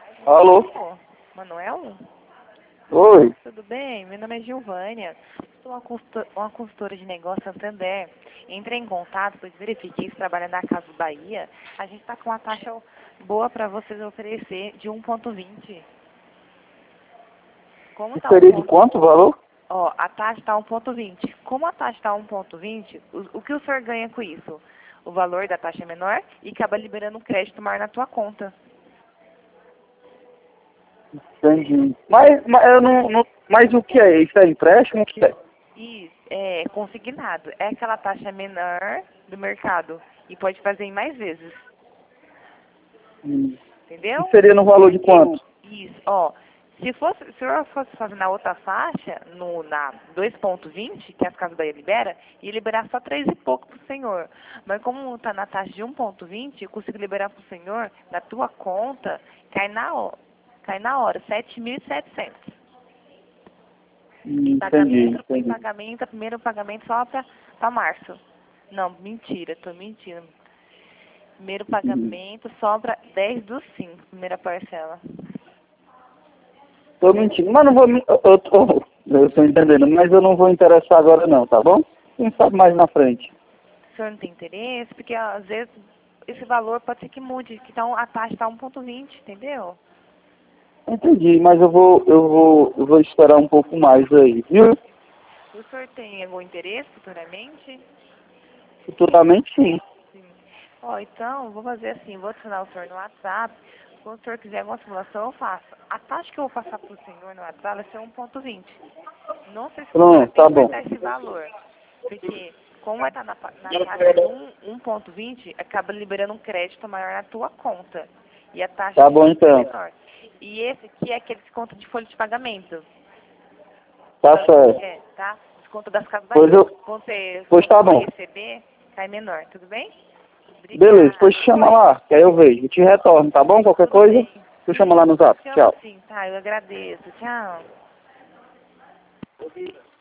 Alô? Ô, Manuel? Oi. Tudo bem? Meu nome é Gilvânia. Sou uma consultora de negócio Santander. Entrei em contato, pois verifiquei que trabalha na Casa Bahia. A gente está com uma taxa boa para vocês oferecer de 1,20. Como está Seria de quanto o valor? Ó, a taxa está 1,20. Como a taxa está 1,20, o que o senhor ganha com isso? O valor da taxa é menor e acaba liberando um crédito maior na tua conta. Entendi. Mas eu mas o que é? Isso é empréstimo? O que é? Isso, é consignado. É aquela taxa menor do mercado e pode fazer em mais vezes. Hum. E Entendeu? seria no valor de quanto? Isso, ó. Se o senhor fosse fazer na outra faixa, na 2,20, que as Casas Bahia libera, ia liberar só 3 e pouco pro senhor. Mas como está na taxa de 1,20, eu consigo liberar pro senhor, da tua conta, cai na hora, 7.700. Em Entendi, pagamento, primeiro pagamento só para março. Não, mentira, tô mentindo. Primeiro pagamento sobra 10/5, primeira parcela. Tô mentindo, mas não vou... Eu tô entendendo, mas eu não vou interessar agora não, tá bom? Quem sabe mais na frente. O senhor não tem interesse? Porque às vezes esse valor pode ser que mude, que então a taxa está 1,20, entendeu? Entendi, mas eu vou esperar um pouco mais aí, viu? O senhor tem algum interesse futuramente? Futuramente sim. Sim. Ó, então, vou fazer assim, vou adicionar o senhor no WhatsApp. Quando o senhor quiser alguma simulação, eu faço. A taxa que eu vou passar para o senhor no WhatsApp vai ser 1,20. Não sei se Pronto, tá futuramente vai bom. estar esse valor. Porque, como vai estar na taxa de 1,20, acaba liberando um crédito maior na tua conta. E a taxa Tá de bom juros é então. menor. E esse aqui é aquele desconto de folha de pagamento. Tá certo. É, tá? Desconto das casas Pois Bahia. eu... Pois Quando tá for bom. receber, cai menor, tudo bem? Beleza, Obrigada. depois chama lá, que aí eu vejo. Eu te retorno, tá bom? Qualquer Tudo coisa, bem. tu chama Sim, lá no zap. chamo Tchau. sim, tá? Eu agradeço. Tchau.